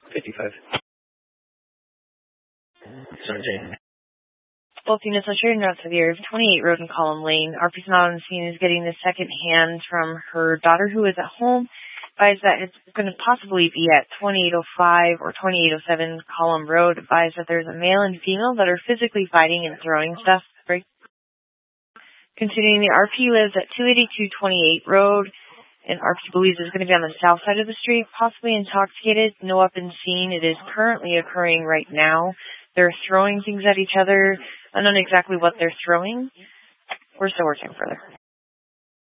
55. Sergeant. Both units are sharing routes of the area of 28 Road and Column Lane. RP's not on the scene is getting the second hand from her daughter who is at home. Advised that it's going to possibly be at 2805 or 2807 Column Road. Advised that there's a male and female that are physically fighting and throwing stuff. Continuing, the RP lives at 282 28 Road, and RP believes it's going to be on the south side of the street, possibly intoxicated. No weapon seen. It is currently occurring right now. They're throwing things at each other. Unknown exactly what they're throwing. We're still working further.